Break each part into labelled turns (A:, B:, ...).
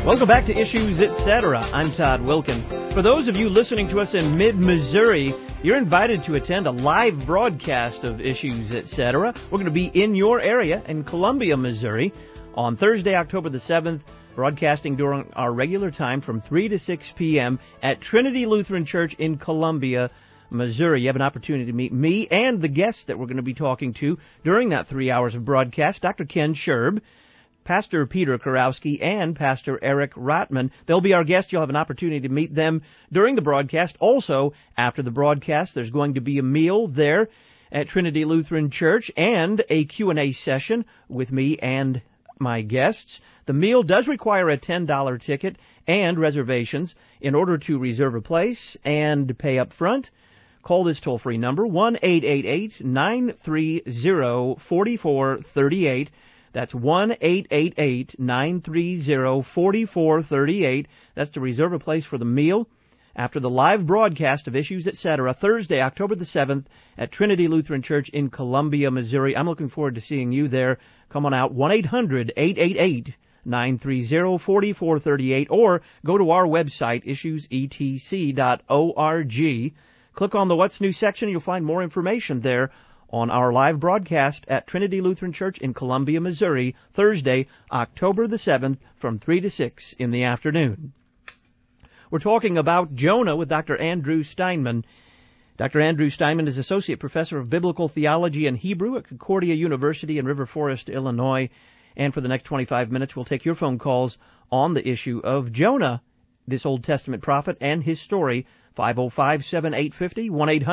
A: Welcome back to Issues Etc. I'm Todd Wilkin. For those of you listening to us in mid-Missouri, you're invited to attend a live broadcast of Issues Etc. We're going to be in your area in Columbia, Missouri on Thursday, October the 7th, broadcasting during our regular time from 3 to 6 p.m. at Trinity Lutheran Church in Columbia, Missouri. You have an opportunity to meet me and the guests that we're going to be talking to during that 3 hours of broadcast, Dr. Ken Scherb, Pastor Peter Kurowski, and Pastor Eric Rotman. They'll be our guests. You'll have an opportunity to meet them during the broadcast. Also, after the broadcast, there's going to be a meal there at Trinity Lutheran Church and a Q&A session with me and my guests. The meal does require a $10 ticket and reservations. In order to reserve a place and pay up front, call this toll-free number, 1-888-930-4438. That's 1-888-930-4438. That's to reserve a place for the meal after the live broadcast of Issues Etc. Thursday, October the 7th at Trinity Lutheran Church in Columbia, Missouri. I'm looking forward to seeing you there. Come on out, 1-800-888-930-4438, or go to our website, issuesetc.org. Click on the What's New section. You'll find more information there on our live broadcast at Trinity Lutheran Church in Columbia, Missouri, Thursday, October the 7th, from 3 to 6 in the afternoon. We're talking about Jonah with Dr. Andrew Steinman. Dr. Andrew Steinman is Associate Professor of Biblical Theology and Hebrew at Concordia University in River Forest, Illinois. And for the next 25 minutes, we'll take your phone calls on the issue of Jonah, this Old Testament prophet, and his story. 505-7850,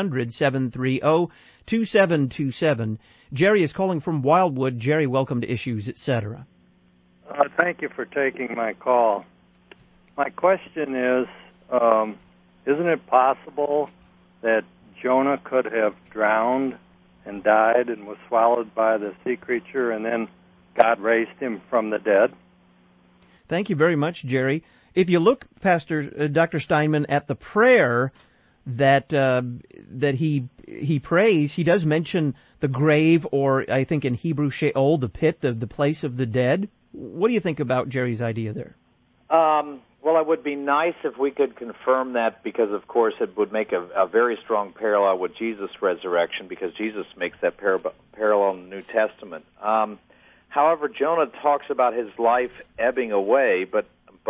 A: 1-800-730-2727. Jerry is calling from Wildwood. Jerry, welcome to Issues, Etc.
B: Thank you for taking my call. My question is, isn't it possible that Jonah could have drowned and died and was swallowed by the sea creature, and then God raised him from the dead?
A: Thank you very much, Jerry. If you look, Dr. Steinman, at the prayer that he prays, he does mention the grave, or I think in Hebrew, Sheol, the pit, the place of the dead. What do you think about Jerry's idea there?
C: Well, it would be nice if we could confirm that, because, of course, it would make a very strong parallel with Jesus' resurrection, because Jesus makes that parallel in the New Testament. However, Jonah talks about his life ebbing away, but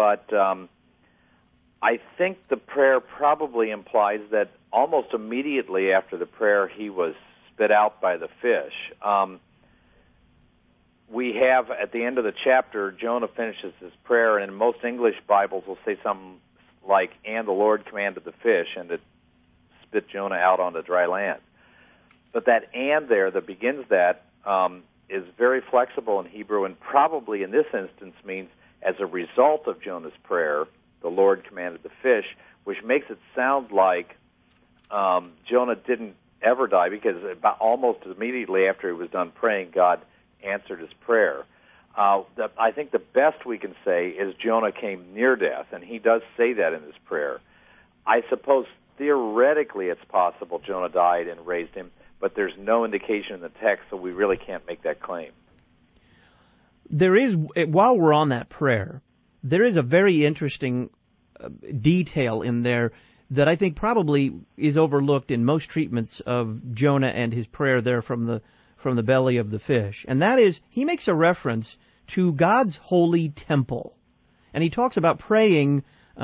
C: I think the prayer probably implies that almost immediately after the prayer he was spit out by the fish. We have, at the end of the chapter, Jonah finishes his prayer, and in most English Bibles will say something like, "And the Lord commanded the fish, and it spit Jonah out onto dry land." But that "and" there that begins that is very flexible in Hebrew, and probably in this instance means, as a result of Jonah's prayer, the Lord commanded the fish, which makes it sound like Jonah didn't ever die, because almost immediately after he was done praying, God answered his prayer. I think the best we can say is Jonah came near death, and he does say that in his prayer. I suppose theoretically it's possible Jonah died and raised him, but there's no indication in the text, so we really can't make that claim.
A: There is, while we're on that prayer, there is a very interesting detail in there that I think probably is overlooked in most treatments of Jonah and his prayer there from the belly of the fish. And that is, he makes a reference to God's holy temple. And he talks about praying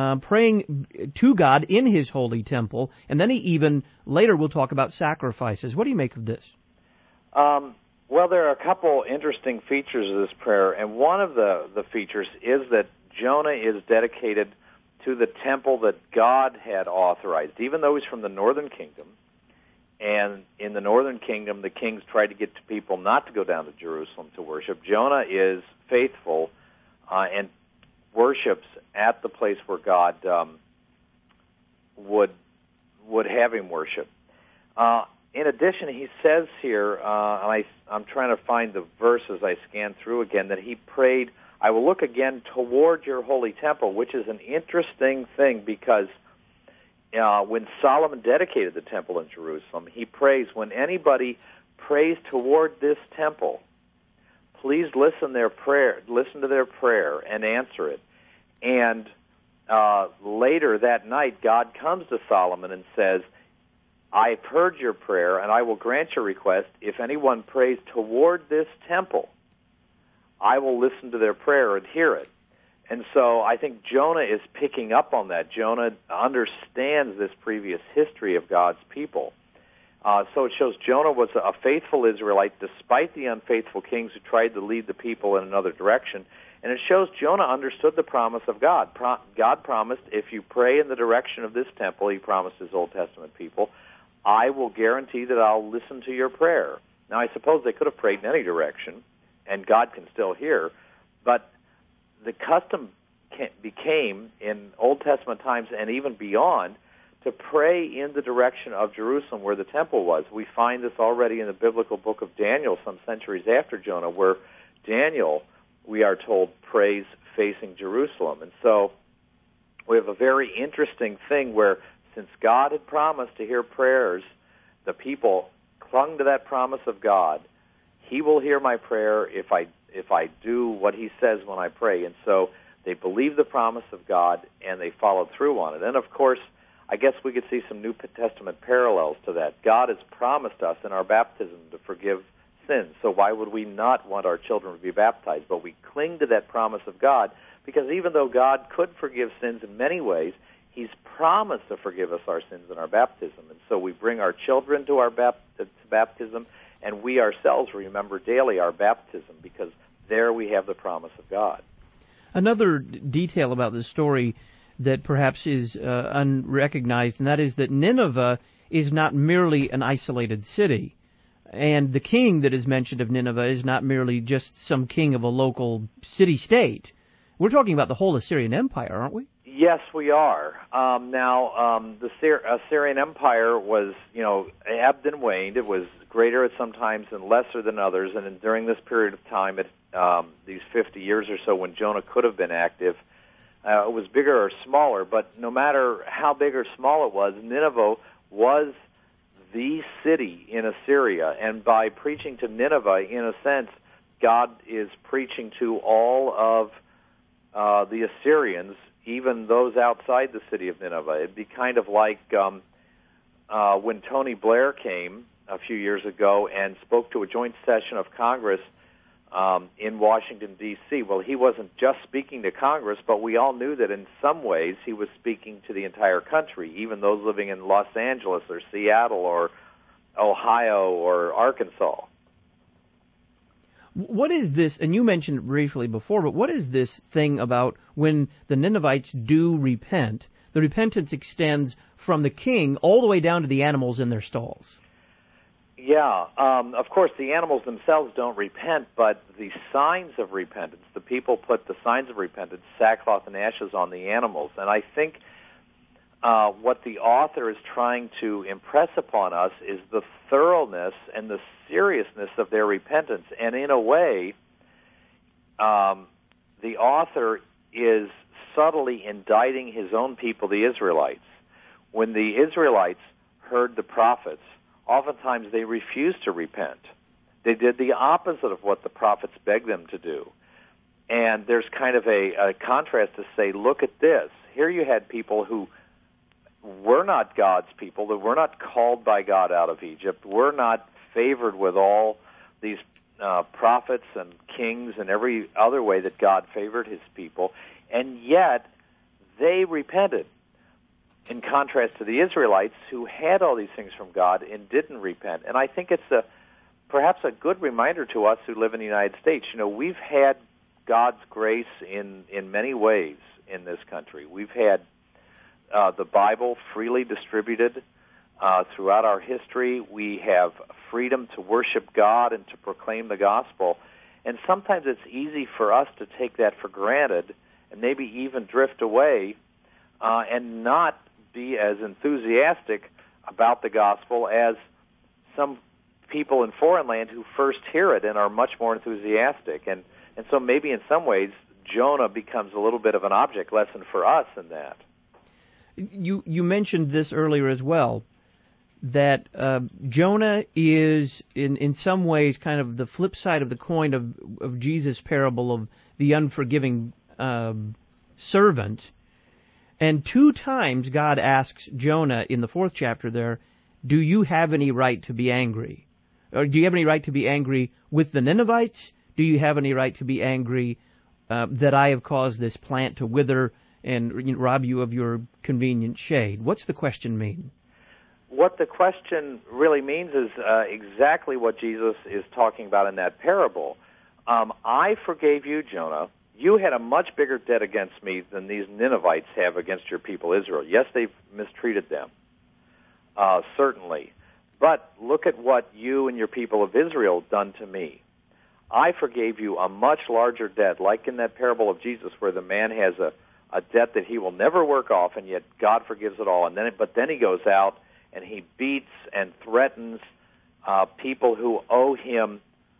A: to God in his holy temple. And then he even, later we'll talk about sacrifices. What do you make of this?
C: Well, there are a couple interesting features of this prayer, and one of the features is that Jonah is dedicated to the temple that God had authorized, even though he's from the northern kingdom. And in the northern kingdom, the kings tried to get people not to go down to Jerusalem to worship. Jonah is faithful and worships at the place where God would have him worship. In addition, he says here, and I'm trying to find the verse as I scan through again, that he prayed, "I will look again toward your holy temple," which is an interesting thing, because when Solomon dedicated the temple in Jerusalem, he prays, when anybody prays toward this temple, please listen to their prayer and answer it. And later that night, God comes to Solomon and says, I've heard your prayer, and I will grant your request. If anyone prays toward this temple, I will listen to their prayer and hear it. And so I think Jonah is picking up on that. Jonah understands this previous history of God's people. So it shows Jonah was a faithful Israelite despite the unfaithful kings who tried to lead the people in another direction. And it shows Jonah understood the promise of God. God promised, if you pray in the direction of this temple, he promised his Old Testament people, I will guarantee that I'll listen to your prayer. Now, I suppose they could have prayed in any direction, and God can still hear, but the custom became, in Old Testament times and even beyond, to pray in the direction of Jerusalem where the temple was. We find this already in the biblical book of Daniel some centuries after Jonah, where Daniel, we are told, prays facing Jerusalem. And so we have a very interesting thing where, since God had promised to hear prayers, the people clung to that promise of God. He will hear my prayer if I do what he says when I pray. And so they believed the promise of God, and they followed through on it. And, of course, I guess we could see some New Testament parallels to that. God has promised us in our baptism to forgive sins, so why would we not want our children to be baptized? But we cling to that promise of God, because even though God could forgive sins in many ways, he's promised to forgive us our sins in our baptism. And so we bring our children to our baptism, and we ourselves remember daily our baptism, because there we have the promise of God.
A: Another detail about this story that perhaps is unrecognized, and that is that Nineveh is not merely an isolated city. And the king that is mentioned of Nineveh is not merely just some king of a local city-state. We're talking about the whole Assyrian Empire, aren't we?
C: Yes, we are. The Assyrian Empire was, ebbed and waned. It was greater at some times and lesser than others. And during this period of time, these 50 years or so when Jonah could have been active, it was bigger or smaller. But no matter how big or small it was, Nineveh was the city in Assyria. And by preaching to Nineveh, in a sense, God is preaching to all of the Assyrians, even those outside the city of Nineveh. It'd be kind of like when Tony Blair came a few years ago and spoke to a joint session of Congress in Washington, D.C. Well, he wasn't just speaking to Congress, but we all knew that in some ways he was speaking to the entire country, even those living in Los Angeles or Seattle or Ohio or Arkansas.
A: What is this, and you mentioned it briefly before, but what is this thing about when the Ninevites do repent? The repentance extends from the king all the way down to the animals in their stalls.
C: Yeah, of course the animals themselves don't repent, but the signs of repentance, the people put the signs of repentance, sackcloth and ashes, on the animals. And I think what the author is trying to impress upon us is the thoroughness and the seriousness of their repentance. And in a way, the author is subtly indicting his own people, the Israelites. When the Israelites heard the prophets, oftentimes they refused to repent. They did the opposite of what the prophets begged them to do. And there's kind of a contrast to say, look at this. Here you had people who were not God's people, that were not called by God out of Egypt, were not favored with all these prophets and kings and every other way that God favored his people, and yet they repented. In contrast to the Israelites, who had all these things from God and didn't repent. And I think it's perhaps a good reminder to us who live in the United States. We've had God's grace in many ways in this country. We've had the Bible freely distributed throughout our history. We have freedom to worship God and to proclaim the gospel. And sometimes it's easy for us to take that for granted and maybe even drift away and not be as enthusiastic about the gospel as some people in foreign land who first hear it and are much more enthusiastic. And so maybe in some ways Jonah becomes a little bit of an object lesson for us in that.
A: You mentioned this earlier as well, that Jonah is in some ways kind of the flip side of the coin of Jesus' parable of the unforgiving servant. And 2 times God asks Jonah in the 4th chapter there, do you have any right to be angry? Or do you have any right to be angry with the Ninevites? Do you have any right to be angry that I have caused this plant to wither and rob you of your convenient shade? What's the question mean?
C: What the question really means is exactly what Jesus is talking about in that parable. I forgave you, Jonah. You had a much bigger debt against me than these Ninevites have against your people Israel. Yes, they've mistreated them, certainly. But look at what you and your people of Israel have done to me. I forgave you a much larger debt, like in that parable of Jesus where the man has a debt that he will never work off, and yet God forgives it all. But then he goes out and he beats and threatens people who owe him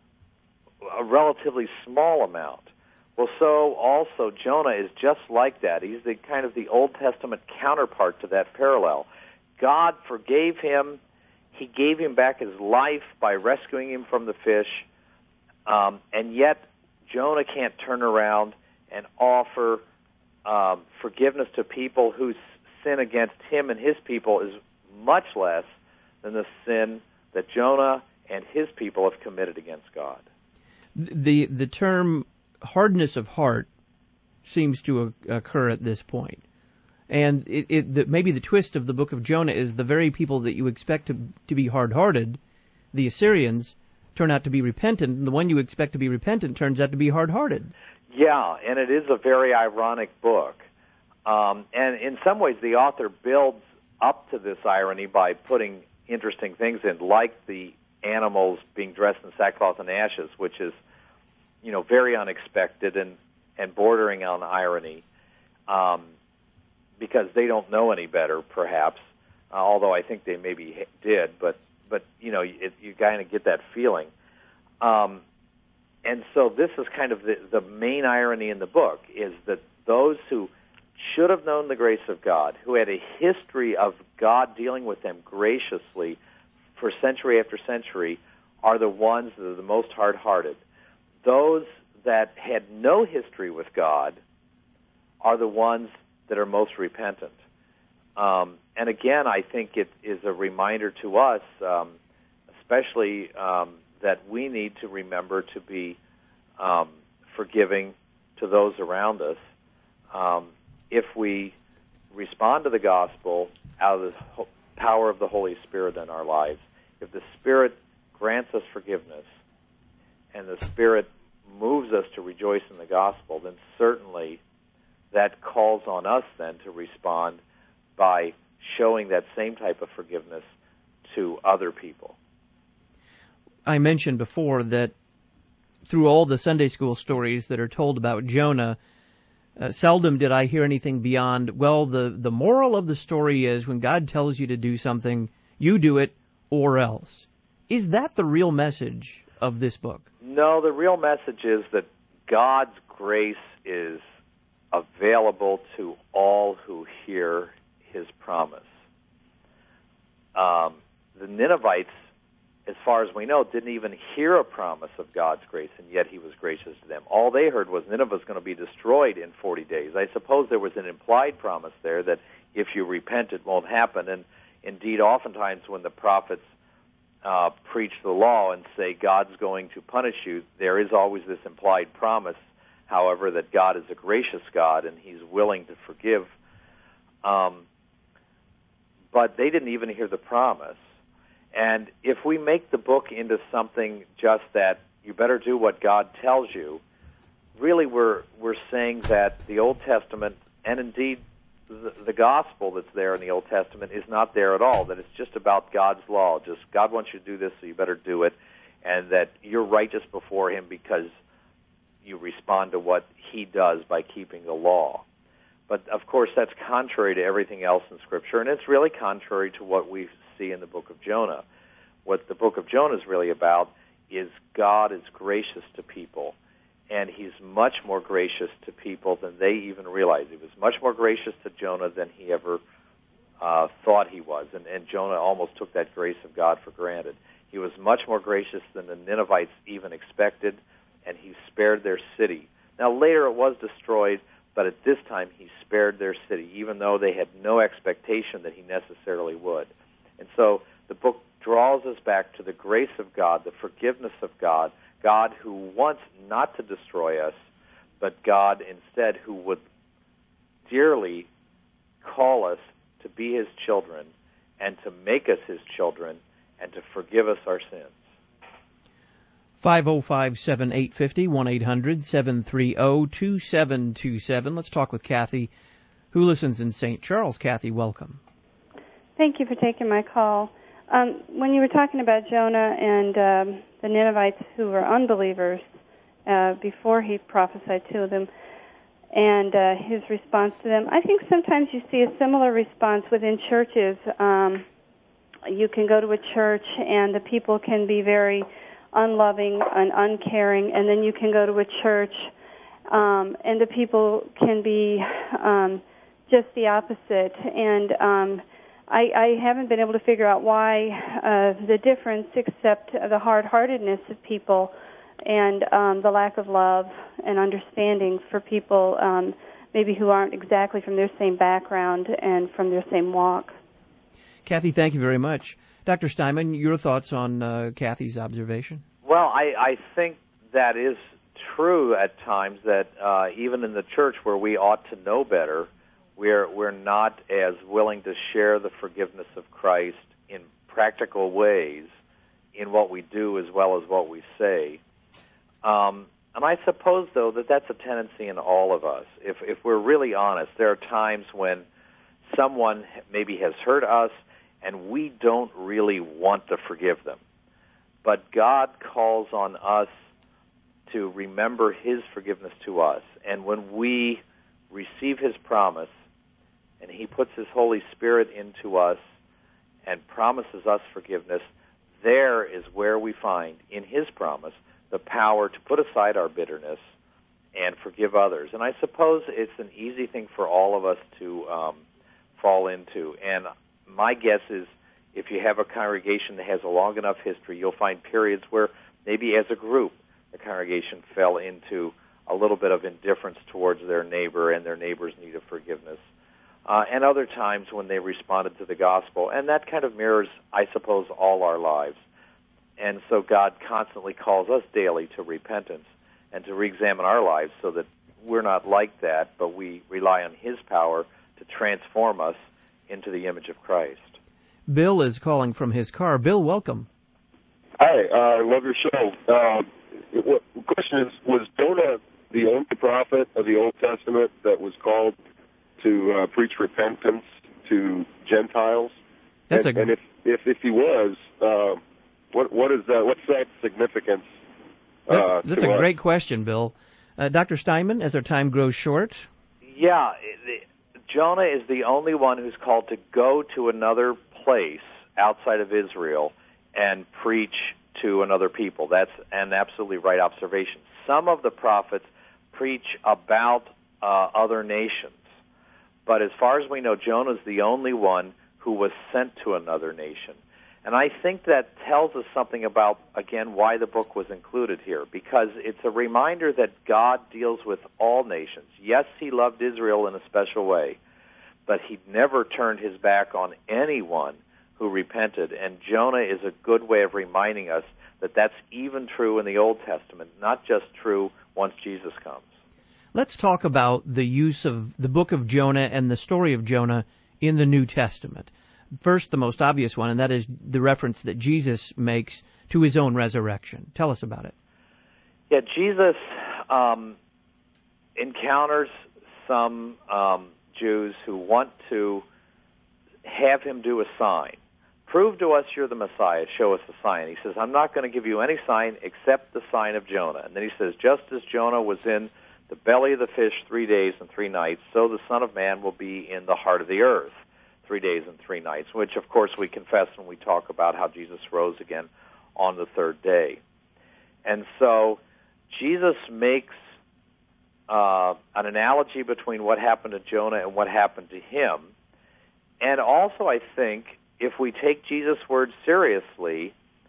C: a relatively small amount. Well, so also Jonah is just like that. He's the kind of the Old Testament counterpart to that parallel. God forgave him. He gave him back his life by rescuing him from the fish. And yet Jonah can't turn around and offer forgiveness to people whose sin against him and his people is much less than the sin that Jonah and his people have committed against God.
A: The term hardness of heart seems to occur at this point. And maybe the twist of the book of Jonah is the very people that you expect to be hard-hearted, the Assyrians, turn out to be repentant, and the one you expect to be repentant turns out to be hard-hearted.
C: Yeah, and it is a very ironic book. And in some ways the author builds up to this irony by putting interesting things in, like the animals being dressed in sackcloth and ashes, which is, very unexpected and bordering on irony, because they don't know any better, perhaps, although I think they maybe did, but you kind of get that feeling. And so this is kind of the main irony in the book, is that those who should have known the grace of God, who had a history of God dealing with them graciously for century after century, are the ones that are the most hard-hearted. Those that had no history with God are the ones that are most repentant. And again, I think it is a reminder to us, especially that we need to remember to be forgiving to those around us. If we respond to the gospel out of the power of the Holy Spirit in our lives, if the Spirit grants us forgiveness and the Spirit moves us to rejoice in the gospel, then certainly that calls on us then to respond by showing that same type of forgiveness to other people.
A: I mentioned before that through all the Sunday school stories that are told about Jonah, seldom did I hear anything beyond, well, the moral of the story is when God tells you to do something, you do it or else. Is that the real message of this book?
C: No, the real message is that God's grace is available to all who hear his promise. The Ninevites, as far as we know, didn't even hear a promise of God's grace, and yet he was gracious to them. All they heard was Nineveh was going to be destroyed in 40 days. I suppose there was an implied promise there that if you repent, it won't happen. And indeed, oftentimes when the prophets preach the law and say God's going to punish you, there is always this implied promise, however, that God is a gracious God and he's willing to forgive. But they didn't even hear the promise. And if we make the book into something just that you better do what God tells you, really we're saying that the Old Testament, and indeed the gospel that's there in the Old Testament, is not there at all, that it's just about God's law. Just God wants you to do this, so you better do it, and that you're righteous before him because you respond to what he does by keeping the law. But, of course, that's contrary to everything else in Scripture, and it's really contrary to what we see in the book of Jonah. What the book of Jonah is really about is God is gracious to people, and he's much more gracious to people than they even realize. He was much more gracious to Jonah than he ever thought he was, and Jonah almost took that grace of God for granted. He was much more gracious than the Ninevites even expected, and he spared their city. Now, later it was destroyed, but at this time he spared their city, even though they had no expectation that he necessarily would. And so the book draws us back to the grace of God, the forgiveness of God, God who wants not to destroy us, but God instead who would dearly call us to be his children and to make us his children and to forgive us our sins.
A: 505-7850, 1-800-730-2727. Let's talk with Kathy, who listens in St. Charles. Kathy, welcome.
D: Thank you for taking my call. When you were talking about Jonah and the Ninevites who were unbelievers before he prophesied to them and his response to them, I think sometimes you see a similar response within churches. You can go to a church and the people can be very unloving and uncaring, and then you can go to a church and the people can be just the opposite. And I haven't been able to figure out why the difference, except the hard-heartedness of people and the lack of love and understanding for people maybe who aren't exactly from their same background and from their same walk.
A: Kathy, thank you very much. Dr. Steinman, your thoughts on Kathy's observation?
C: Well, I think that is true at times, that even in the church where we ought to know better, we're not as willing to share the forgiveness of Christ in practical ways in what we do as well as what we say. And I suppose, though, that that's a tendency in all of us. If we're really honest, there are times when someone maybe has hurt us and we don't really want to forgive them. But God calls on us to remember his forgiveness to us. And when we receive his promise and he puts his Holy Spirit into us and promises us forgiveness, there is where we find in his promise the power to put aside our bitterness and forgive others. And I suppose it's an easy thing for all of us to fall into. And my guess is if you have a congregation that has a long enough history, you'll find periods where maybe as a group the congregation fell into a little bit of indifference towards their neighbor and their neighbor's need of forgiveness. And other times when they responded to the gospel. And that kind of mirrors, I suppose, all our lives. And so God constantly calls us daily to repentance and to re-examine our lives so that we're not like that, but we rely on his power to transform us into the image of Christ.
A: Bill is calling from his car. Bill, welcome.
E: Hi, I love your show. The question is, was Jonah the only prophet of the Old Testament that was called to preach repentance to Gentiles? And if he was, what is that? What's that significance?
A: That's a great question, Bill. Dr. Steinman, as our time grows short.
C: Yeah, Jonah is the only one who's called to go to another place outside of Israel and preach to another people. That's an absolutely right observation. Some of the prophets preach about other nations, but as far as we know, Jonah's the only one who was sent to another nation. And I think that tells us something about, again, why the book was included here, because it's a reminder that God deals with all nations. Yes, he loved Israel in a special way, but he never turned his back on anyone who repented. And Jonah is a good way of reminding us that that's even true in the Old Testament, not just true once Jesus comes.
A: Let's talk about the use of the book of Jonah and the story of Jonah in the New Testament. First, the most obvious one, and that is the reference that Jesus makes to his own resurrection. Tell us about it.
C: Yeah, Jesus encounters some Jews who want to have him do a sign. Prove to us you're the Messiah. Show us a sign. He says, I'm not going to give you any sign except the sign of Jonah. And then he says, just as Jonah was in the belly of the fish 3 days and 3 nights, so the Son of Man will be in the heart of the earth 3 days and 3 nights, which, of course, we confess when we talk about how Jesus rose again on the third day. And so Jesus makes an analogy between what happened to Jonah and what happened to him. And also, I think, if we take Jesus' words seriously,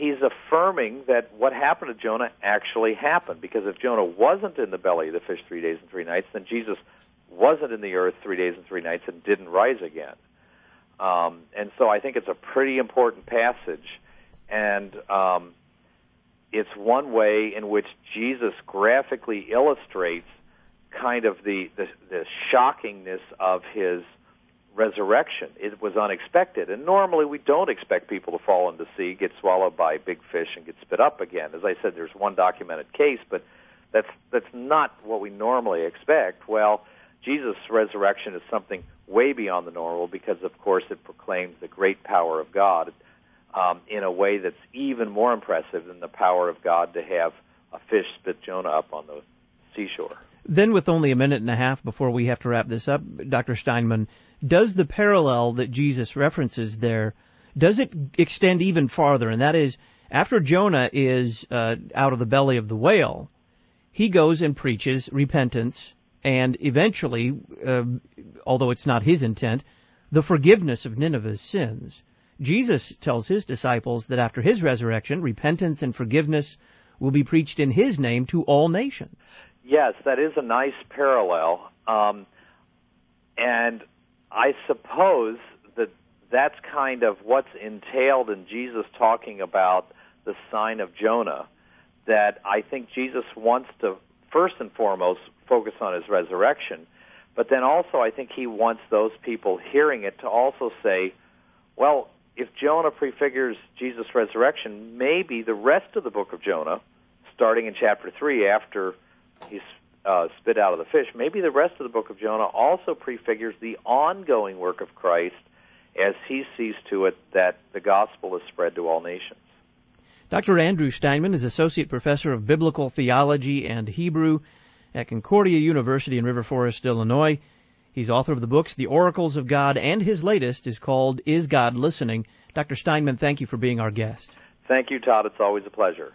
C: he's affirming that what happened to Jonah actually happened, because if Jonah wasn't in the belly of the fish 3 days and 3 nights, then Jesus wasn't in the earth 3 days and 3 nights and didn't rise again. And so I think it's a pretty important passage, and it's one way in which Jesus graphically illustrates kind of the shockingness of his resurrection. It was unexpected, and normally we don't expect people to fall into the sea, get swallowed by big fish, and get spit up again. As I said, there's one documented case, but that's not what we normally expect. Well, Jesus' resurrection is something way beyond the normal because, of course, it proclaims the great power of God in a way that's even more impressive than the power of God to have a fish spit Jonah up on the seashore.
A: Then, with only a minute and a half before we have to wrap this up, Dr. Steinman, does the parallel that Jesus references there, does it extend even farther? And that is, after Jonah is out of the belly of the whale, he goes and preaches repentance and eventually, although it's not his intent, the forgiveness of Nineveh's sins. Jesus tells his disciples that after his resurrection, repentance and forgiveness will be preached in his name to all nations.
C: Yes, that is a nice parallel. And I suppose that that's kind of what's entailed in Jesus talking about the sign of Jonah, that I think Jesus wants to, first and foremost, focus on his resurrection, but then also I think he wants those people hearing it to also say, well, if Jonah prefigures Jesus' resurrection, maybe the rest of the book of Jonah, starting in chapter 3 after he's spit out of the fish, maybe the rest of the book of Jonah also prefigures the ongoing work of Christ as he sees to it that the gospel is spread to all nations.
A: Dr. Andrew Steinman is Associate Professor of Biblical Theology and Hebrew at Concordia University in River Forest, Illinois. He's author of the books The Oracles of God, and his latest is called Is God Listening? Dr. Steinman, thank you for being our guest.
C: Thank you, Todd. It's always a pleasure.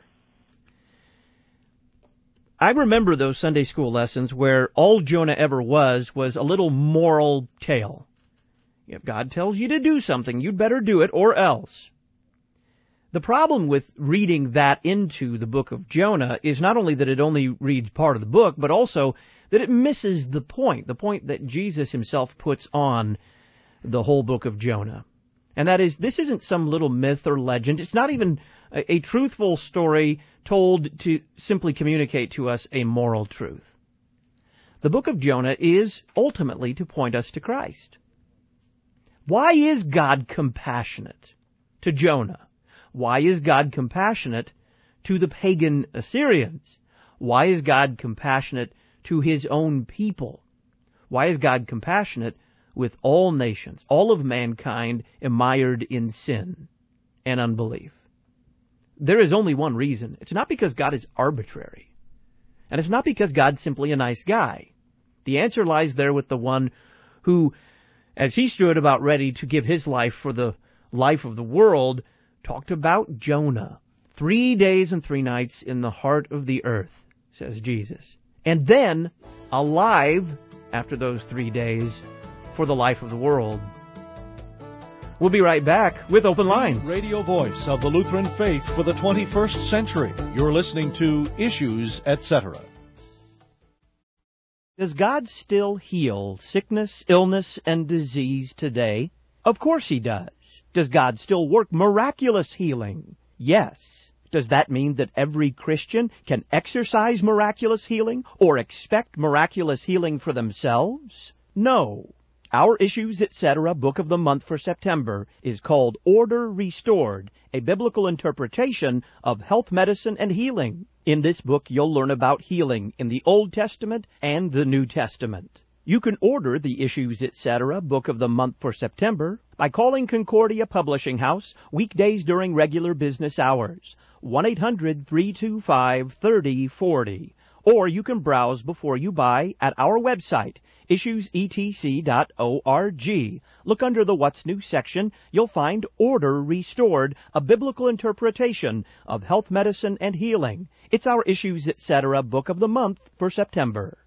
A: I remember those Sunday school lessons where all Jonah ever was a little moral tale. If God tells you to do something, you'd better do it or else. The problem with reading that into the book of Jonah is not only that it only reads part of the book, but also that it misses the point that Jesus himself puts on the whole book of Jonah. And that is, this isn't some little myth or legend. It's not even a truthful story told to simply communicate to us a moral truth. The book of Jonah is ultimately to point us to Christ. Why is God compassionate to Jonah? Why is God compassionate to the pagan Assyrians? Why is God compassionate to his own people? Why is God compassionate with all nations, all of mankind mired in sin and unbelief? There is only one reason. It's not because God is arbitrary. And it's not because God's simply a nice guy. The answer lies there with the one who, as he stood about ready to give his life for the life of the world, talked about Jonah. 3 days and 3 nights in the heart of the earth, says Jesus. And then alive after those 3 days for the life of the world. We'll be right back with Open Lines.
F: Radio voice of the Lutheran faith for the 21st century. You're listening to Issues, Etc.
A: Does God still heal sickness, illness, and disease today? Of course he does. Does God still work miraculous healing? Yes. Does that mean that every Christian can exercise miraculous healing or expect miraculous healing for themselves? No. Our Issues, Etc. book of the month for September is called Order Restored, a biblical interpretation of health, medicine, and healing. In this book, you'll learn about healing in the Old Testament and the New Testament. You can order the Issues, Etc. book of the month for September by calling Concordia Publishing House weekdays during regular business hours, 1-800-325-3040. Or you can browse before you buy at our website, issuesetc.org. Look under the What's New section. You'll find Order Restored, a biblical interpretation of health, medicine, and healing. It's our Issues, Etc. book of the month for September.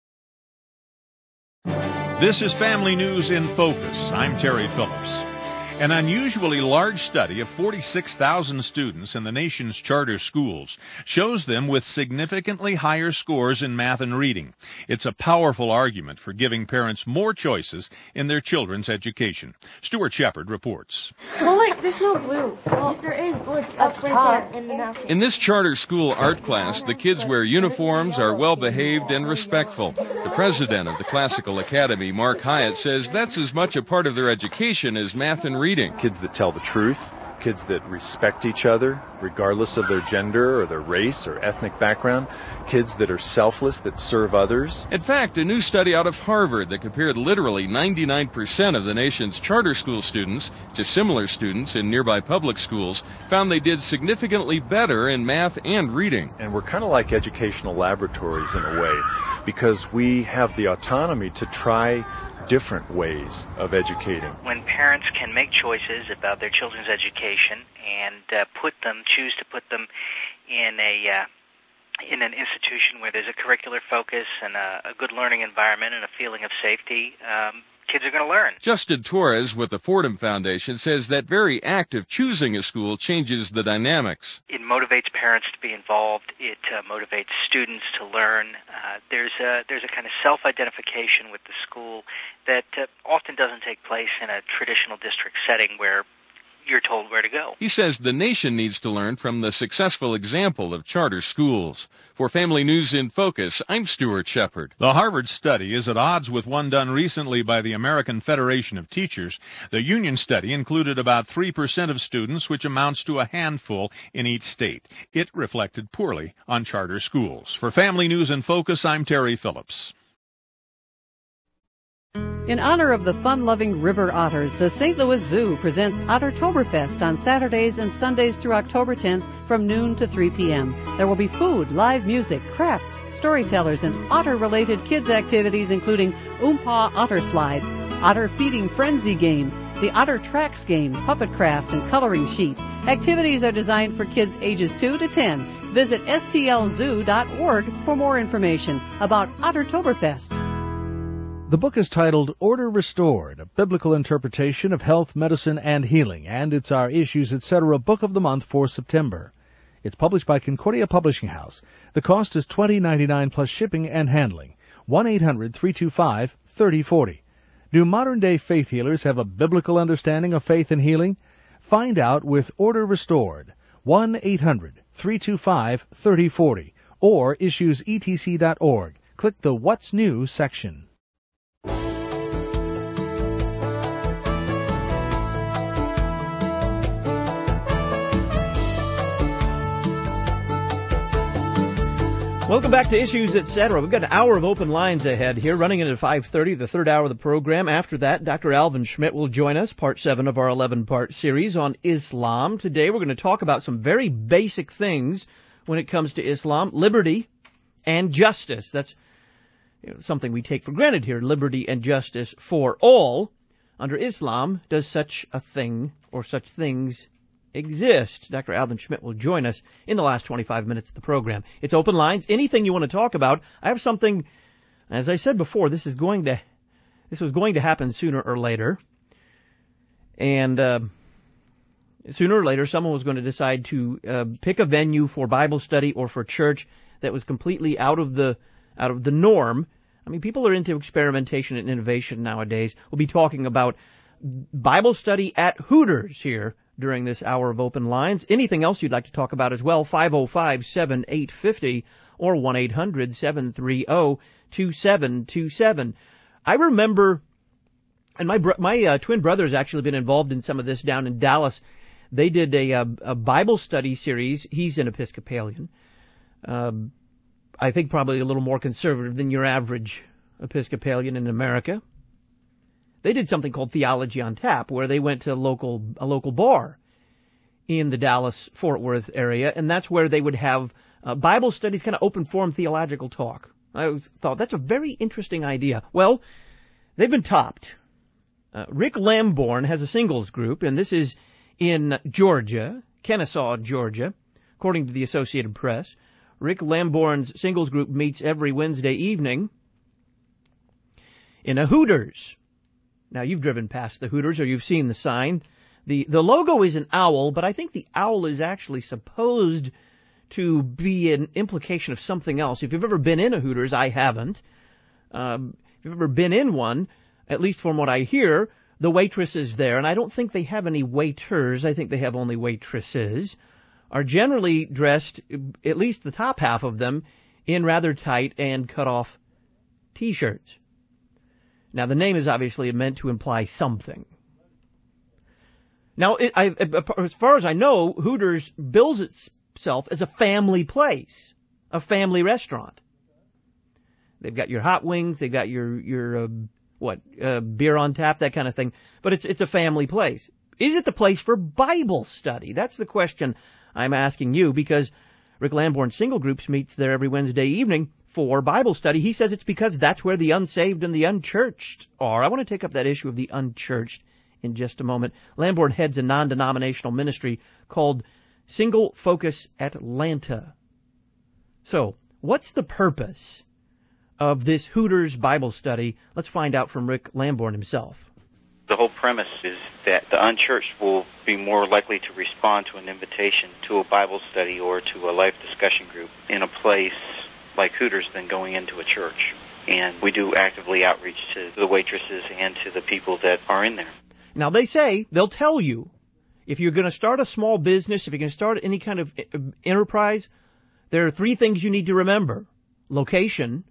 G: This is Family News in Focus. I'm Terry Phillips. An unusually large study of 46,000 students in the nation's charter schools shows them with significantly higher scores in math and reading. It's a powerful argument for giving parents more choices in their children's education. Stuart Shepard reports.
H: Oh, look, there's no blue. Well, yes, there is. Look, up right there in the mountain.
I: In this charter school art class, the kids wear uniforms, are well-behaved, and respectful. The president of the Classical Academy, Mark Hyatt, says that's as much a part of their education as math and reading.
J: Kids that tell the truth, kids that respect each other, regardless of their gender or their race or ethnic background, kids that are selfless, that serve others.
I: In fact, a new study out of Harvard that compared literally 99% of the nation's charter school students to similar students in nearby public schools found they did significantly better in math and reading.
J: And we're kind of like educational laboratories in a way, because we have the autonomy to try different ways of educating.
K: When parents can make choices about their children's education and choose to put them in an institution where there's a curricular focus and a good learning environment and a feeling of safety, kids are going to learn.
I: Justin Torres with the Fordham Foundation says that very act of choosing a school changes the dynamics.
K: It motivates parents to be involved. It motivates students to learn. There's a kind of self-identification with the school that often doesn't take place in a traditional district setting where you're told where to go.
I: He says the nation needs to learn from the successful example of charter schools. For Family News in Focus, I'm Stuart Shepard.
G: The Harvard study is at odds with one done recently by the American Federation of Teachers. The Union study included about 3% of students, which amounts to a handful in each state. It reflected poorly on charter schools. For Family News in Focus, I'm Terry Phillips.
L: In honor of the fun-loving river otters, the St. Louis Zoo presents Ottertoberfest on Saturdays and Sundays through October 10th from noon to 3 p.m. There will be food, live music, crafts, storytellers, and otter-related kids' activities including Oompah Otter Slide, Otter Feeding Frenzy Game, the Otter Tracks Game, Puppet Craft, and Coloring Sheet. Activities are designed for kids ages 2 to 10. Visit stlzoo.org for more information about Ottertoberfest.
F: The book is titled Order Restored, a biblical interpretation of health, medicine, and healing, and it's our Issues, Etc. Book of the Month for September. It's published by Concordia Publishing House. The cost is $20.99 plus shipping and handling. 1-800-325-3040. Do modern-day faith healers have a biblical understanding of faith and healing? Find out with Order Restored. 1-800-325-3040 or issuesetc.org. Click the What's New section.
A: Welcome back to Issues, Etc. We've got an hour of open lines ahead here, running into 5:30, the third hour of the program. After that, Dr. Alvin Schmidt will join us, part 7 of our 11-part series on Islam. Today we're going to talk about some very basic things when it comes to Islam: liberty and justice. That's something we take for granted here, liberty and justice for all. Under Islam, does such a thing or such things exist? Dr. Alvin Schmidt will join us in the last 25 minutes of the program. It's open lines. Anything you want to talk about. I have something, as I said before, this was going to happen sooner or later. And sooner or later, someone was going to decide to pick a venue for Bible study or for church that was completely out of the norm. I mean, people are into experimentation and innovation nowadays. We'll be talking about Bible study at Hooters here during this hour of open lines. Anything else you'd like to talk about as well, 505-7850 or 1-800-730-2727. I remember, and my twin brother's actually been involved in some of this down in Dallas. They did a Bible study series. He's an Episcopalian. I think probably a little more conservative than your average Episcopalian in America. They did something called Theology on Tap, where they went to a local bar in the Dallas-Fort Worth area, and that's where they would have Bible studies, kind of open forum theological talk. I always thought that's a very interesting idea. Well, they've been topped. Rick Lamborn has a singles group, and this is in Georgia, Kennesaw, Georgia, according to the Associated Press. Rick Lamborn's singles group meets every Wednesday evening in a Hooters. Now, you've driven past the Hooters or you've seen the sign. The logo is an owl, but I think the owl is actually supposed to be an implication of something else. If you've ever been in a Hooters, I haven't. If you've ever been in one, at least from what I hear, the waitresses there, and I don't think they have any waiters, I think they have only waitresses, are generally dressed, at least the top half of them, in rather tight and cut-off T-shirts. Now, the name is obviously meant to imply something. Now, as far as I know, Hooters bills itself as a family place, a family restaurant. They've got your hot wings, they've got your beer on tap, that kind of thing. But it's a family place. Is it the place for Bible study? That's the question I'm asking you, because Rick Lamborn Single Groups meets there every Wednesday evening for Bible study. He says it's because that's where the unsaved and the unchurched are. I want to take up that issue of the unchurched in just a moment. Lamborn heads a non-denominational ministry called Single Focus Atlanta. So, what's the purpose of this Hooters Bible study? Let's find out from Rick Lamborn himself.
M: The whole premise is that the unchurched will be more likely to respond to an invitation to a Bible study or to a life discussion group in a place like Hooters than going into a church. And we do actively outreach to the waitresses and to the people that are in there.
A: Now, they'll tell you, if you're going to start a small business, if you're going to start any kind of enterprise, there are 3 things you need to remember. Location,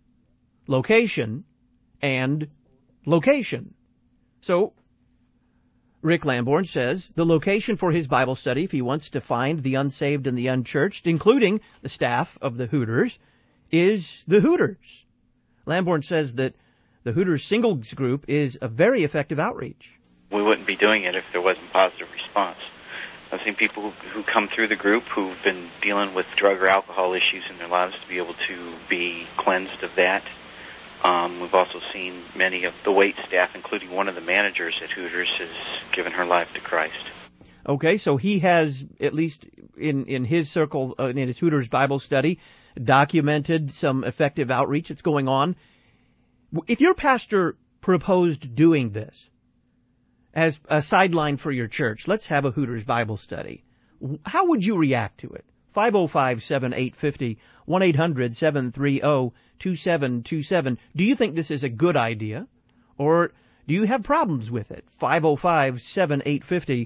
A: and location. So, Rick Lamborn says the location for his Bible study, if he wants to find the unsaved and the unchurched, including the staff of the Hooters, is the Hooters. Lamborn says that the Hooters Singles Group is a very effective outreach.
M: We wouldn't be doing it if there wasn't positive response. I've seen people who come through the group who've been dealing with drug or alcohol issues in their lives to be able to be cleansed of that. We've also seen many of the wait staff, including one of the managers at Hooters, has given her life to Christ.
A: Okay, so he has, at least in his circle, in his Hooters Bible study, documented some effective outreach that's going on. If your pastor proposed doing this as a sideline for your church, let's have a Hooters Bible study, how would you react to it? 505-7850, 1-800-730-2727. Do you think this is a good idea, or do you have problems with it? 505-7850,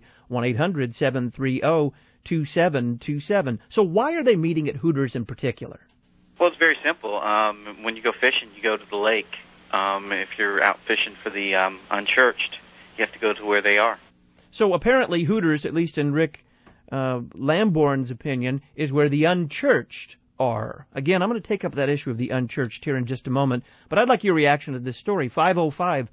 A: 1-800-730-2727. So why are they meeting at Hooters in particular?
M: Well, it's very simple. When you go fishing, you go to the lake. If you're out fishing for the unchurched, you have to go to where they are.
A: So apparently Hooters, at least in Rick Lamborn's opinion, is where the unchurched are. Again, I'm going to take up that issue of the unchurched here in just a moment, but I'd like your reaction to this story. 505-7850,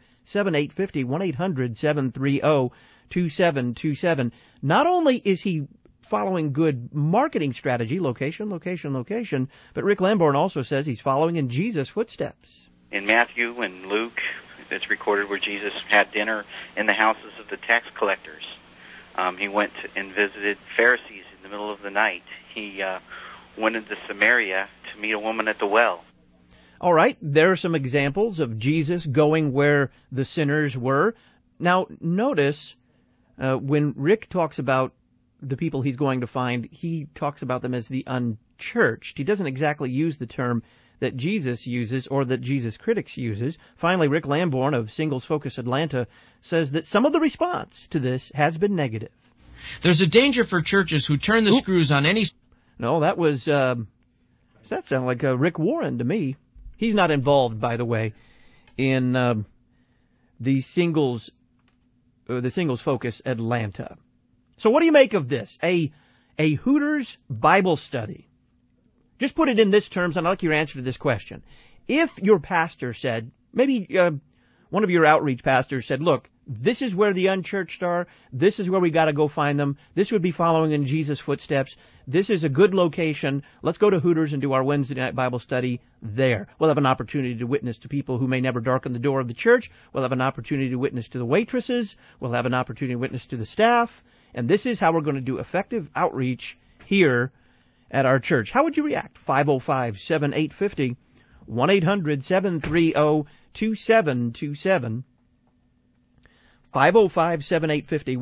A: 1-800-730-2727. Not only is he following good marketing strategy, location, but Rick Lamborn also says he's following in Jesus' footsteps.
M: In Matthew and Luke, it's recorded where Jesus had dinner in the houses of the tax collectors. He went and visited Pharisees in the middle of the night. He went into Samaria to meet a woman at the well.
A: All right, there are some examples of Jesus going where the sinners were. Now, notice when Rick talks about the people he's going to find, he talks about them as the unchurched. He doesn't exactly use the term that Jesus uses or that Jesus critics uses. Finally, Rick Lamborn of Singles Focus Atlanta says that some of the response to this has been negative.
N: There's a danger for churches who turn the screws on any...
A: No, that was, that sounded like Rick Warren to me. He's not involved, by the way, in the Singles Focus Atlanta. So what do you make of this? A Hooters Bible study. Just put it in this terms, and I'd like your answer to this question. If your pastor said, maybe one of your outreach pastors said, look, this is where the unchurched are, this is where we got to go find them, this would be following in Jesus' footsteps, this is a good location, let's go to Hooters and do our Wednesday night Bible study there. We'll have an opportunity to witness to people who may never darken the door of the church, we'll have an opportunity to witness to the waitresses, we'll have an opportunity to witness to the staff, and this is how we're going to do effective outreach here at our church. How would you react? 505-7850, 1-800-730-2727, 505-7850,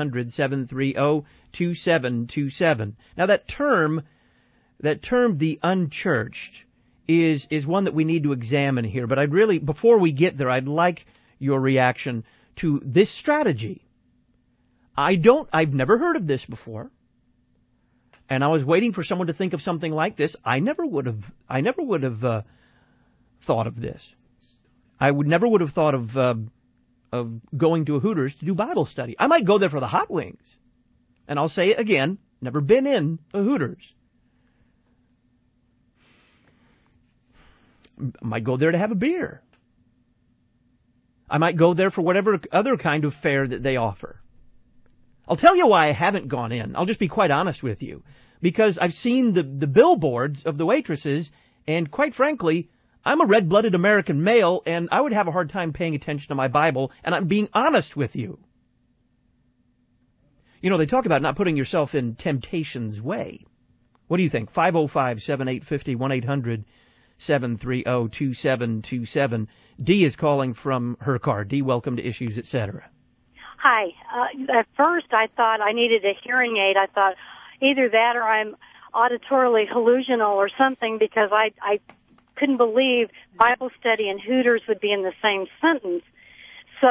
A: 1-800-7850-2727. Now that term, the unchurched, is one that we need to examine here. But before we get there, I'd like your reaction to this strategy. I've never heard of this before. And I was waiting for someone to think of something like this. I never would have thought of this. I never would have thought of going to a Hooters to do Bible study. I might go there for the hot wings. And I'll say it again, never been in a Hooters. I might go there to have a beer. I might go there for whatever other kind of fare that they offer. I'll tell you why I haven't gone in. I'll just be quite honest with you. Because I've seen the billboards of the waitresses, and quite frankly, I'm a red-blooded American male, and I would have a hard time paying attention to my Bible, and I'm being honest with you. You know, they talk about not putting yourself in temptation's way. What do you think? 505-7850, 1-800-730-2727. Dee is calling from her car. Dee, welcome to Issues, Etc.
O: Hi. At first, I thought I needed a hearing aid. I thought either that or I'm auditorily hallucinal or something, because I couldn't believe Bible study and Hooters would be in the same sentence. So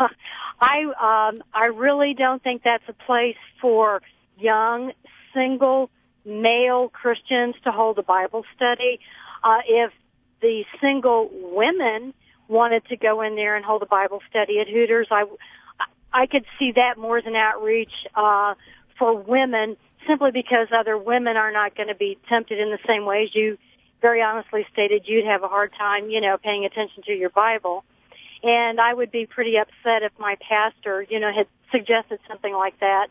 O: I really don't think that's a place for young, single, male Christians to hold a Bible study. If the single women wanted to go in there and hold a Bible study at Hooters, I could see that more as an outreach for women, simply because other women are not going to be tempted in the same way as you very honestly stated you'd have a hard time, paying attention to your Bible. And I would be pretty upset if my pastor, had suggested something like that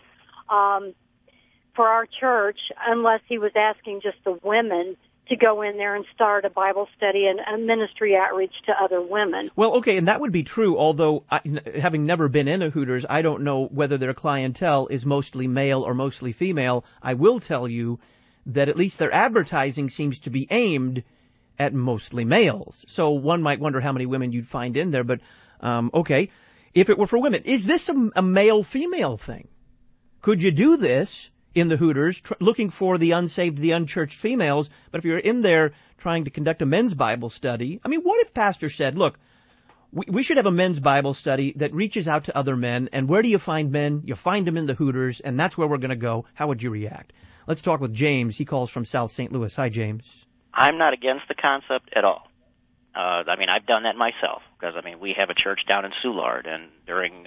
O: for our church, unless he was asking just the women to go in there and start a Bible study and a ministry outreach to other women.
A: Well, okay, and that would be true, although having never been in a Hooters, I don't know whether their clientele is mostly male or mostly female. I will tell you that at least their advertising seems to be aimed at mostly males. So one might wonder how many women you'd find in there, but okay, if it were for women. Is this a male-female thing? Could you do this in the Hooters, looking for the unsaved, the unchurched females, but if you're in there trying to conduct a men's Bible study, I mean, what if pastor said, look, we should have a men's Bible study that reaches out to other men, and where do you find men? You find them in the Hooters, and that's where we're going to go. How would you react? Let's talk with James. He calls from South St. Louis. Hi, James.
P: I'm not against the concept at all. I've done that myself, because, we have a church down in Soulard, and during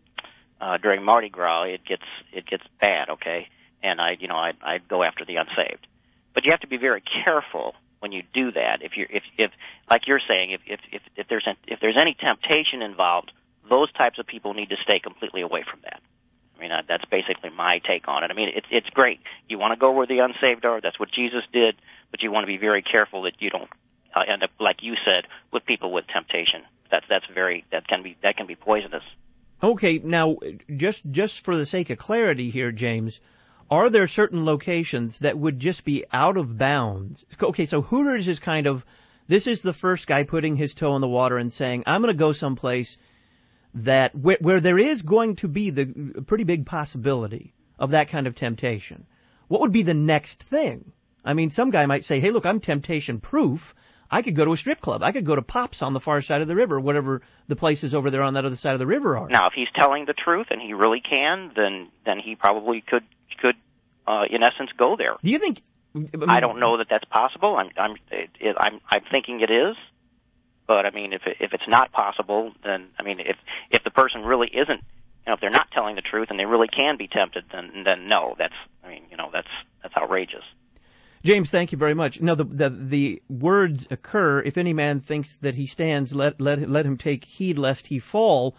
P: Mardi Gras, it gets bad, okay? And I'd go after the unsaved. But you have to be very careful when you do that. If like you're saying, if there's any temptation involved, those types of people need to stay completely away from that. That's basically my take on it. It's great. You want to go where the unsaved are. That's what Jesus did. But you want to be very careful that you don't end up, like you said, with people with temptation. That can be poisonous.
A: Okay, now just for the sake of clarity here, James, are there certain locations that would just be out of bounds? Okay, so Hooters is this is the first guy putting his toe in the water and saying, I'm going to go someplace that where there is going to be the pretty big possibility of that kind of temptation. What would be the next thing? Some guy might say, hey, look, I'm temptation proof. I could go to a strip club. I could go to Pops on the far side of the river, whatever the places over there on that other side of the river are.
P: Now, if he's telling the truth and he really can, then he probably could in essence go there.
A: Do you think?
P: I don't know that that's possible. I'm thinking it is, but if it's not possible, then if the person really isn't, if they're not telling the truth and they really can be tempted, then no, that's outrageous.
A: James, thank you very much. No, the words occur, if any man thinks that he stands, let him take heed lest he fall.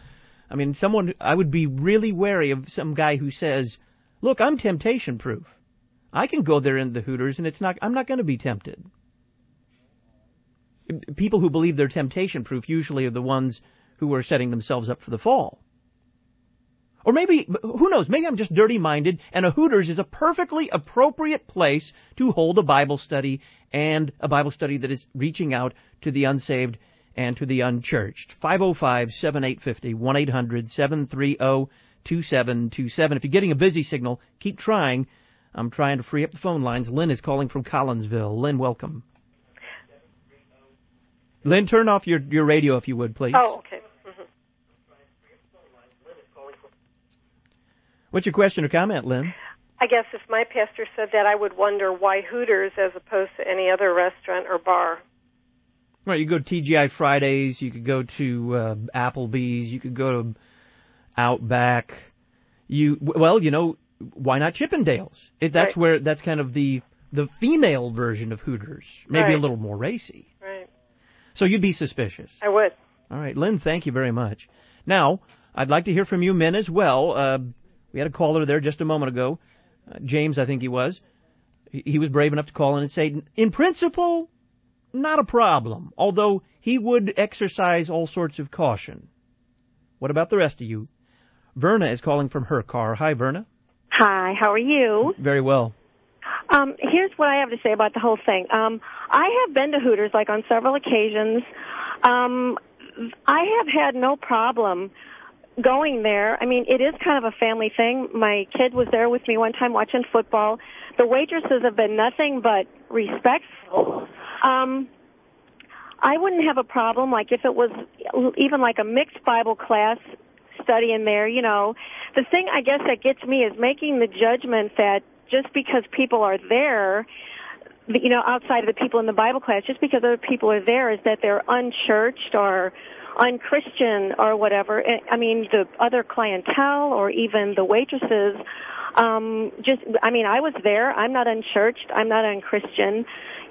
A: I would be really wary of some guy who says, look, I'm temptation proof. I can go there in the Hooters and I'm not going to be tempted. People who believe they're temptation proof usually are the ones who are setting themselves up for the fall. Or maybe, who knows, maybe I'm just dirty-minded, and a Hooters is a perfectly appropriate place to hold a Bible study, and a Bible study that is reaching out to the unsaved and to the unchurched. 505-7850, 1-800-730-2727. If you're getting a busy signal, keep trying. I'm trying to free up the phone lines. Lynn is calling from Collinsville. Lynn, welcome. Lynn, turn off your radio if you would, please.
Q: Oh, okay. Mm-hmm.
A: What's your question or comment, Lynn?
Q: I guess if my pastor said that, I would wonder why Hooters as opposed to any other restaurant or bar.
A: Right, you go to TGI Fridays, you could go to Applebee's, you could go to Outback. Why not Chippendales? That's
Q: right.
A: That's kind of the female version of Hooters, maybe
Q: right.
A: a little more racy.
Q: Right.
A: So you'd be suspicious.
Q: I would.
A: All right, Lynn, thank you very much. Now, I'd like to hear from you men as well. We had a caller there just a moment ago. James, I think he was. He was brave enough to call in and say, in principle, not a problem, although he would exercise all sorts of caution. What about the rest of you? Verna is calling from her car. Hi, Verna.
R: Hi, how are you?
A: Very well.
R: Here's what I have to say about the whole thing. I have been to Hooters, on several occasions. I have had no problem going there. I mean, it is kind of a family thing. My kid was there with me one time watching football. The waitresses have been nothing but respectful. I wouldn't have a problem, if it was even a mixed Bible class studying there, The thing, I guess, that gets me is making the judgment that just because people are there, outside of the people in the Bible class, just because other people are there is that they're unchurched or unchristian or whatever. I mean, the other clientele or even the waitresses, I was there. I'm not unchurched. I'm not unchristian.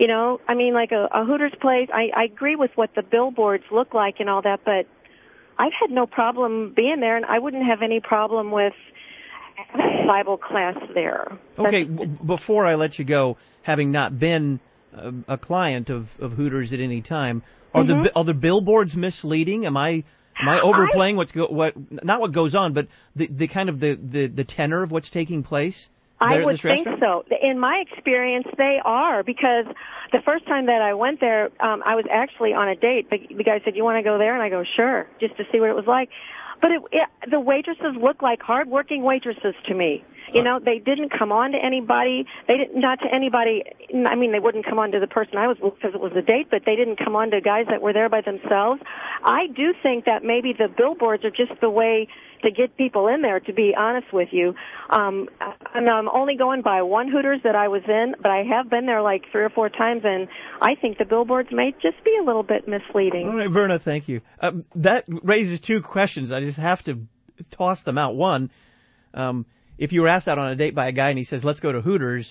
R: A Hooters place, I agree with what the billboards look like and all that, but I've had no problem being there, and I wouldn't have any problem with Bible class there.
A: Okay, before I let you go, having not been a client of Hooters at any time, are the billboards misleading? Am I overplaying not what goes on, but the kind of the tenor of what's taking place?
R: I would think so. In my experience, they are, because the first time that I went there, I was actually on a date. The guy said, "You want to go there?" And I go, "Sure," just to see what it was like. But the waitresses look like hard-working waitresses to me. They didn't come on to anybody. Not to anybody. I mean, they wouldn't come on to the person I was with because it was a date, but they didn't come on to guys that were there by themselves. I do think that maybe the billboards are just the way to get people in there, to be honest with you. And I'm only going by one Hooters that I was in, but I have been there 3 or 4 times, and I think the billboards may just be a little bit misleading.
A: All right, Verna, thank you. That raises 2 questions. I just have to toss them out. One, if you were asked out on a date by a guy and he says, "Let's go to Hooters,"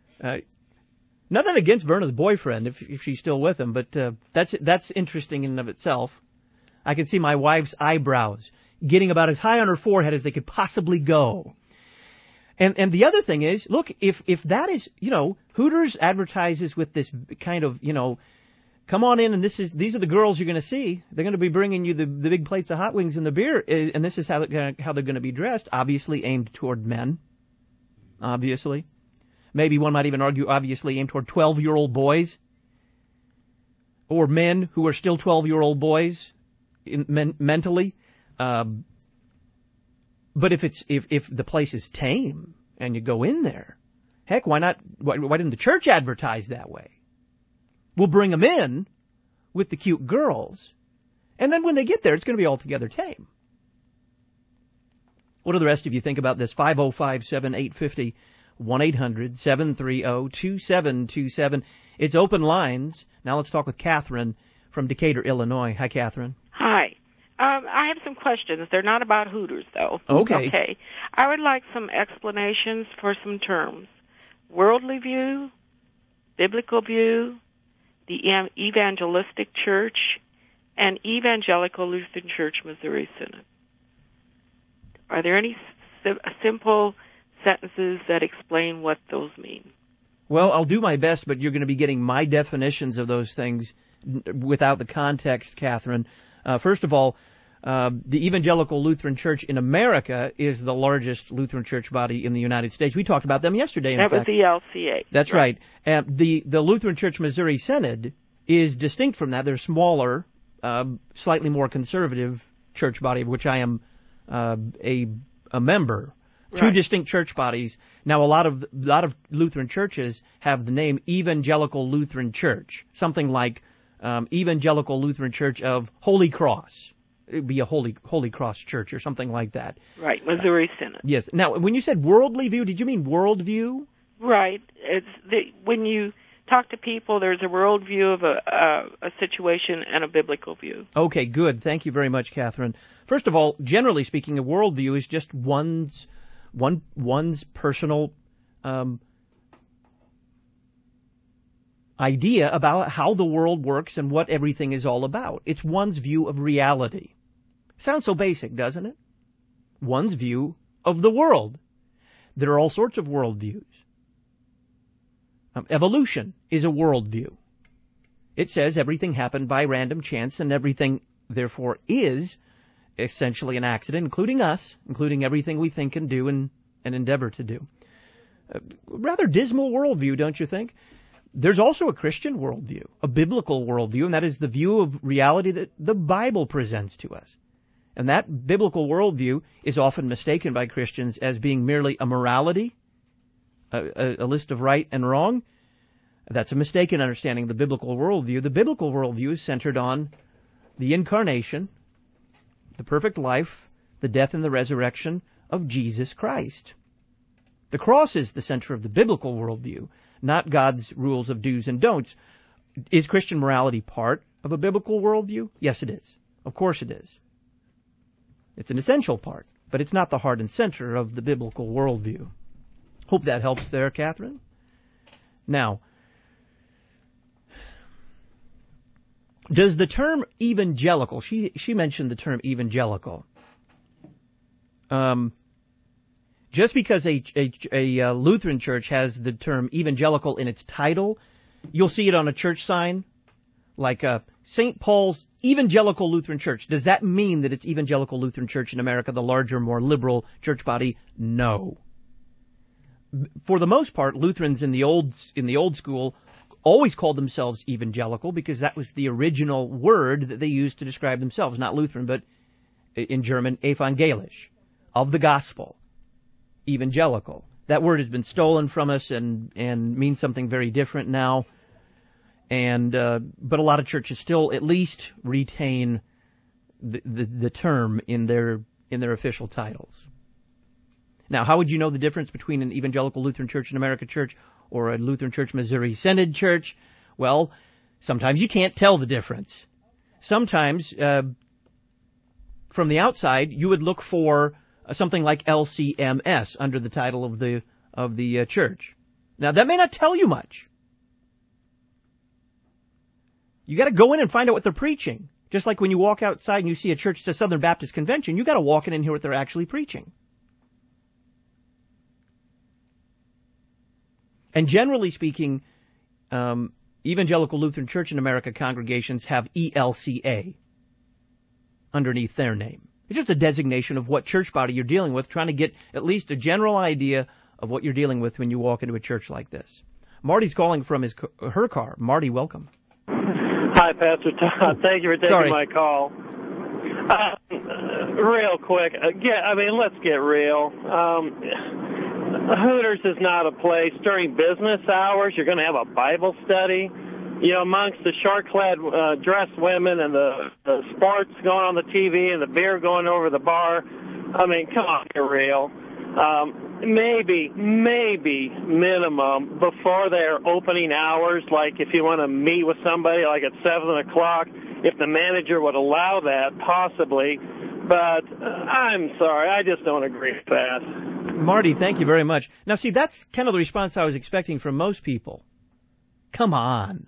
A: nothing against Verna's boyfriend if she's still with him, but that's interesting in and of itself. I can see my wife's eyebrows getting about as high on her forehead as they could possibly go. And the other thing is, look, if that is, Hooters advertises with this kind of, come on in and these are the girls you're going to see. They're going to be bringing you the big plates of hot wings and the beer, and this is how they're going to be dressed, obviously aimed toward men. Obviously. Maybe one might even argue obviously aimed toward 12-year-old boys, or men who are still 12-year-old boys mentally. But if the place is tame and you go in there, heck, why not? Why didn't the church advertise that way? We'll bring them in with the cute girls, and then when they get there, it's going to be altogether tame. What do the rest of you think about this? 505-7850, 1-800-730-2727. It's open lines. Now let's talk with Catherine from Decatur, Illinois. Hi, Catherine.
S: Hi. I have some questions. They're not about Hooters, though.
A: Okay.
S: I would like some explanations for some terms. Worldly view, biblical view, the Evangelistic Church, and Evangelical Lutheran Church, Missouri Synod. Are there any simple sentences that explain what those mean?
A: Well, I'll do my best, but you're going to be getting my definitions of those things without the context, Catherine. First of all, the Evangelical Lutheran Church in America is the largest Lutheran church body in the United States. We talked about them yesterday, in fact.
S: That was the LCA.
A: That's right. The Lutheran Church Missouri Synod is distinct from that. They're smaller, slightly more conservative church body, of which I am a member. Right. Two distinct church bodies. Now, a lot of Lutheran churches have the name Evangelical Lutheran Church, something like Evangelical Lutheran Church of Holy Cross. It would be a Holy Cross Church or something like that.
S: Right, Missouri Synod.
A: Yes. Now, when you said worldly view, did you mean worldview?
S: Right. When you talk to people, there's a worldview of a situation and a biblical view.
A: Okay, good. Thank you very much, Catherine. First of all, generally speaking, a worldview is just one's personal idea about how the world works and what everything is all about. It's one's view of reality. Sounds so basic, doesn't it? One's view of the world. There are all sorts of worldviews. Evolution is a worldview. It says everything happened by random chance and everything, therefore, is essentially an accident, including us, including everything we think and do and endeavor to do. Rather dismal worldview, don't you think? There's also a Christian worldview, a biblical worldview, and that is the view of reality that the Bible presents to us. And that biblical worldview is often mistaken by Christians as being merely a morality, a list of right and wrong. That's a mistaken understanding of the biblical worldview. The biblical worldview is centered on the incarnation, the perfect life, the death and the resurrection of Jesus Christ. The cross is the center of the biblical worldview, not God's rules of do's and don'ts. Is Christian morality part of a biblical worldview? Yes, it is. Of course it is. It's an essential part, but it's not the heart and center of the biblical worldview. Hope that helps there, Catherine. Now, does the term evangelical, she mentioned the term evangelical. Just because a Lutheran church has the term evangelical in its title, you'll see it on a church sign, like St. Paul's Evangelical Lutheran Church. Does that mean that it's Evangelical Lutheran Church in America, the larger, more liberal church body? No. For the most part, Lutherans in the old school always called themselves evangelical because that was the original word that they used to describe themselves. Not Lutheran, but in German, evangelisch, of the gospel. Evangelical. That word has been stolen from us and means something very different now. And but a lot of churches still at least retain the term in their official titles. Now, how would you know the difference between an Evangelical Lutheran Church in America church or a Lutheran Church Missouri Synod church? Well, sometimes you can't tell the difference. Sometimes, from the outside, you would look for something like LCMS under the title of the church. Now, that may not tell you much. You got to go in and find out what they're preaching. Just like when you walk outside and you see a church that says Southern Baptist Convention, you got to walk in and hear what they're actually preaching. And generally speaking, Evangelical Lutheran Church in America congregations have ELCA underneath their name. It's just a designation of what church body you're dealing with, trying to get at least a general idea of what you're dealing with when you walk into a church like this. Marty's calling from her car. Marty, welcome.
T: Hi, Pastor Todd. Thank you for taking my call. Real quick, let's get real. Hooters is not a place during business hours. You're going to have a Bible study, amongst the short-clad dressed women and the sports going on the TV and the beer going over the bar. I mean, come on, get real. Maybe minimum before their opening hours, like if you want to meet with somebody like at 7 o'clock, if the manager would allow that, possibly. But I'm sorry, I just don't agree with that.
A: Marty, thank you very much. Now, see, that's kind of the response I was expecting from most people. Come on.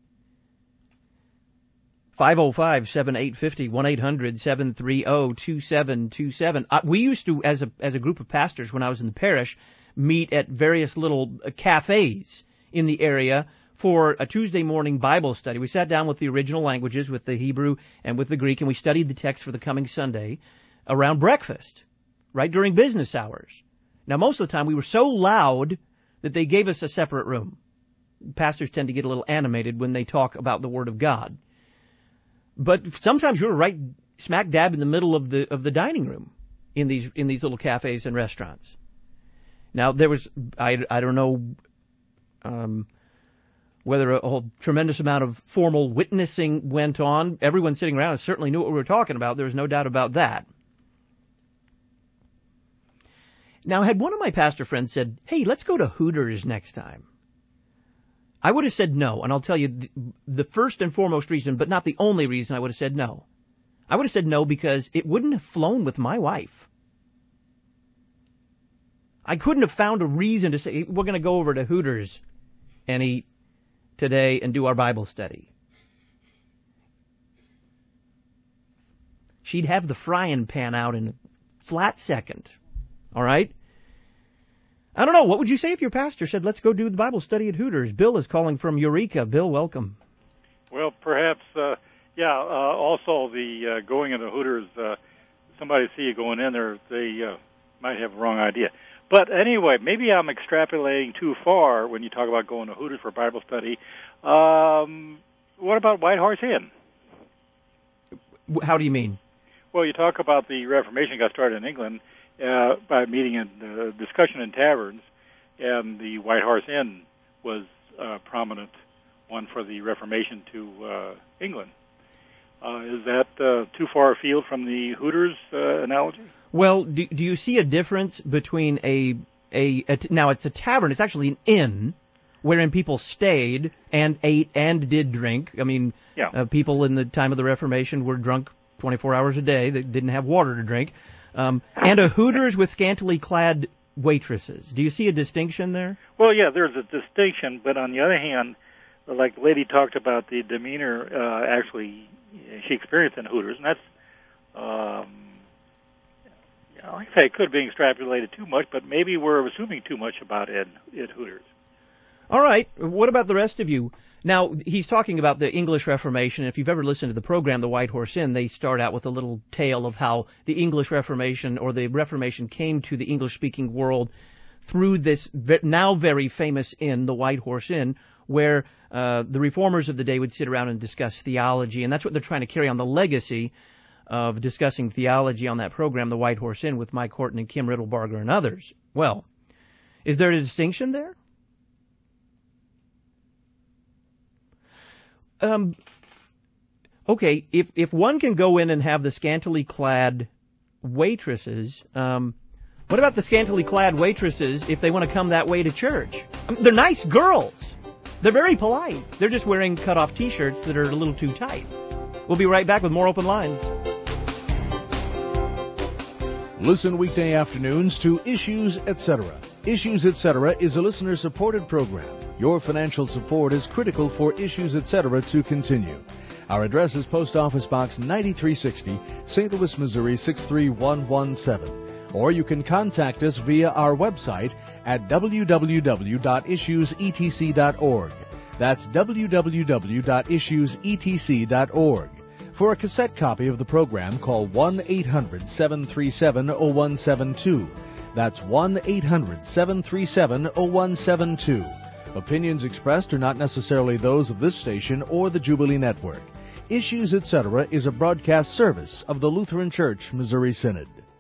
A: 505-7850, 1-800-730-2727. We used to, as a group of pastors when I was in the parish, meet at various little cafes in the area for a Tuesday morning Bible study. We sat down with the original languages, with the Hebrew and with the Greek, and we studied the text for the coming Sunday around breakfast, right during business hours. Now, most of the time, we were so loud that they gave us a separate room. Pastors tend to get a little animated when they talk about the Word of God. But sometimes you're right smack dab in the middle of the dining room in these little cafes and restaurants. Now there was I don't know whether a whole tremendous amount of formal witnessing went on. Everyone sitting around certainly knew what we were talking about. There was no doubt about that. Now, had one of my pastor friends said, "Hey, let's go to Hooters next time," I would have said no, and I'll tell you the first and foremost reason, but not the only reason I would have said no. I would have said no because it wouldn't have flown with my wife. I couldn't have found a reason to say, we're going to go over to Hooters and eat today and do our Bible study. She'd have the frying pan out in a flat second. All right? I don't know. What would you say if your pastor said, let's go do the Bible study at Hooters? Bill is calling from Eureka. Bill, welcome.
U: Well, perhaps, also the going into Hooters, somebody see you going in there, they might have a wrong idea. But anyway, maybe I'm extrapolating too far when you talk about going to Hooters for Bible study. What about White Horse Inn?
A: How do you mean?
U: Well, you talk about the Reformation got started in England by meeting in discussion in taverns, and the White Horse Inn was a prominent one for the Reformation to England. Is that too far afield from the Hooters analogy?
A: Well, do you see a difference between now it's a tavern, it's actually an inn, wherein people stayed and ate and did drink. I mean, people in the time of the Reformation were drunk 24 hours a day. They didn't have water to drink. And a Hooters with scantily clad waitresses. Do you see a distinction there?
U: Well, yeah, there's a distinction, but on the other hand, like the lady talked about the demeanor actually she experienced in Hooters, and that's, like I say, it could be extrapolated too much, but maybe we're assuming too much about it at Hooters.
A: All right. What about the rest of you? Now, he's talking about the English Reformation. If you've ever listened to the program, The White Horse Inn, they start out with a little tale of how the English Reformation or the Reformation came to the English-speaking world through this now very famous inn, the White Horse Inn, where the reformers of the day would sit around and discuss theology. And that's what they're trying to carry on, the legacy of discussing theology on that program, The White Horse Inn, with Mike Horton and Kim Riddlebarger and others. Well, is there a distinction there? Okay, if one can go in and have the scantily clad waitresses, what about the scantily clad waitresses if they want to come that way to church? They're nice girls. They're very polite. They're just wearing cut-off T-shirts that are a little too tight. We'll be right back with more Open Lines.
F: Listen weekday afternoons to Issues Etc. Issues Etc. is a listener-supported program. Your financial support is critical for Issues Etc. to continue. Our address is Post Office Box 9360, St. Louis, Missouri 63117. Or you can contact us via our website at www.issuesetc.org. That's www.issuesetc.org. For a cassette copy of the program, call 1-800-737-0172. That's 1-800-737-0172. Opinions expressed are not necessarily those of this station or the Jubilee Network. Issues Etc. is a broadcast service of the Lutheran Church Missouri Synod.